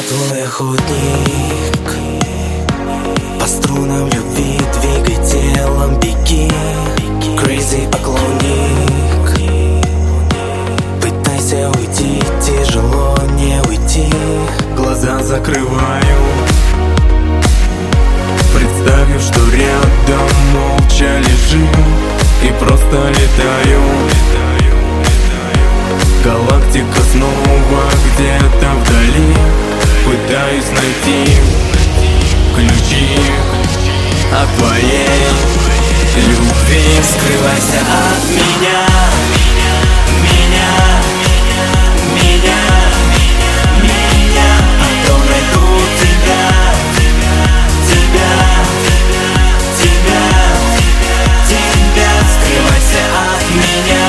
твой охотник, по струнам любви двигай телом, беги. Crazy поклонник, пытайся уйти, тяжело не уйти. Глаза закрываю, представив, что рядом молча лежим и просто летаю. Галактика снова где-то вдали, пытаюсь найти ключи от твоей любви. Скрывайся от меня, меня, меня, меня, а то найду тебя, тебя, тебя, тебя. Скрывайся от меня.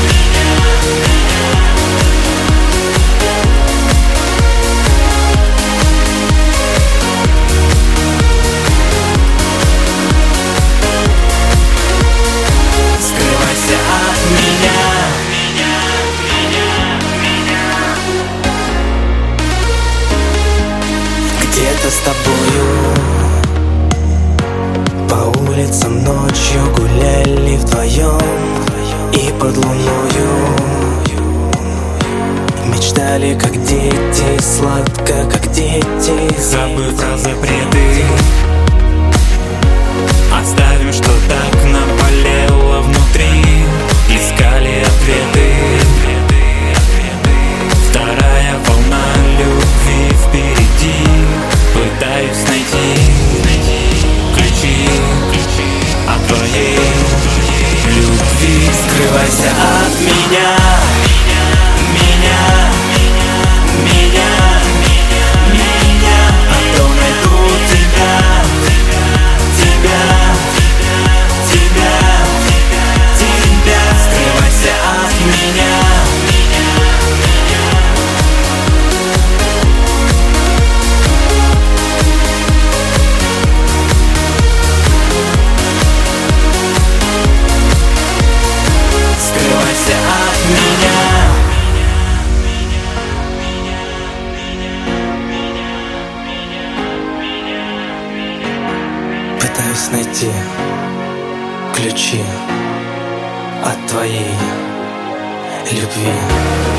Где-то с тобою по улицам ночью гуляли вдвоем, и под луною мечтали, как дети, сладко, как дети. Забыв про запреты, оставим, что так наболело внутри. Искали ответы, вторая волна любви впереди. Пытаюсь найти ключи от твоей любви. Скрывайся от меня, меня, меня, меня, а то найду тебя, тебя, тебя, тебя. Скрывайся от меня. Скрывайся от меня. Пытаюсь найти ключи от твоей любви.